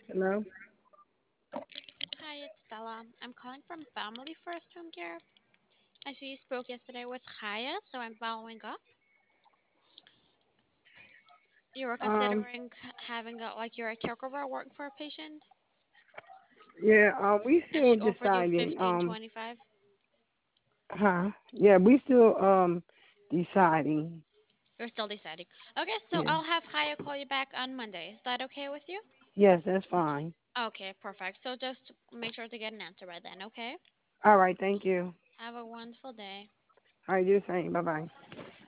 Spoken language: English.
Hello? Hi, it's Stella. I'm calling from Family First Home Care. I see you spoke yesterday with Kaya, so I'm following up. You were Um, considering having you're a caregiver working for a patient, yeah, we and still she offered you deciding. 15.25. Huh? Yeah, we still deciding. You're still deciding. Okay, so Yeah. I'll have Kaya call you back on Monday. Is that okay with you? Yes, that's fine. Okay, perfect. So just make sure to get an answer by then, okay? All right, thank you. Have a wonderful day. All right, do the same. Bye bye.